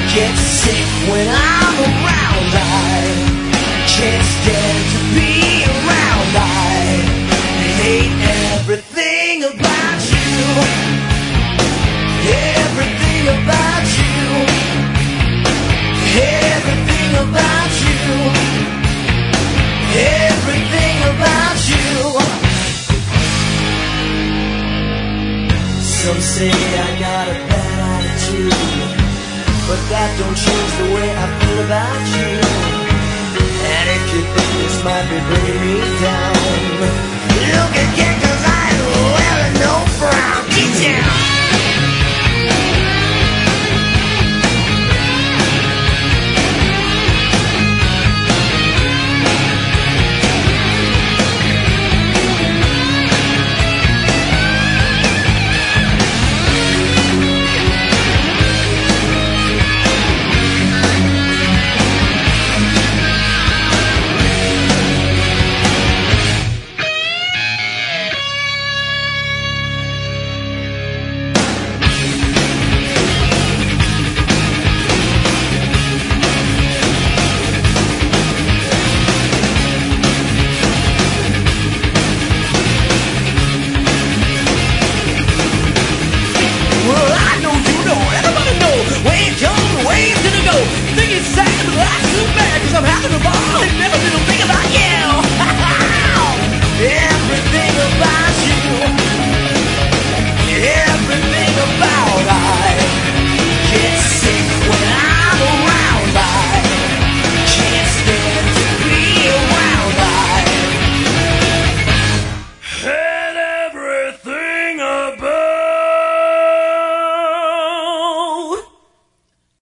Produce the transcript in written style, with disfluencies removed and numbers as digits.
get sick when I'm around. I can't stand to be around. I hate everything about you. Everything about you. Everything about you. Everything about you. Some say I got a bad attitude, but that don't change the way I feel about you. And if you think this might be bringing me down, look again, 'cause I ain't wearing no brown. Get down.